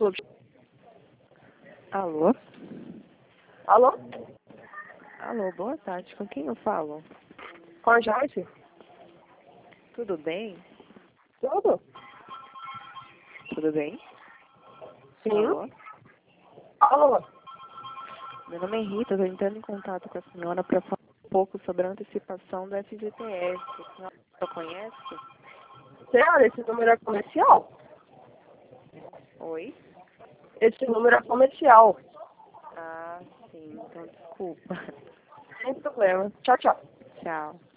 sua... Alô? Alô? Alô, boa tarde. Com quem eu falo? Com a Joyce? Tudo bem? Tudo? Tudo bem? Sim. Alô? Alô? Meu nome é Rita, estou entrando em contato com a senhora para falar um pouco sobre a antecipação do FGTS. A senhora já conhece? Senhora, esse número é comercial? Oi? Esse número é comercial. Ah, sim, então desculpa. Sem problema. Tchau, tchau. Tchau.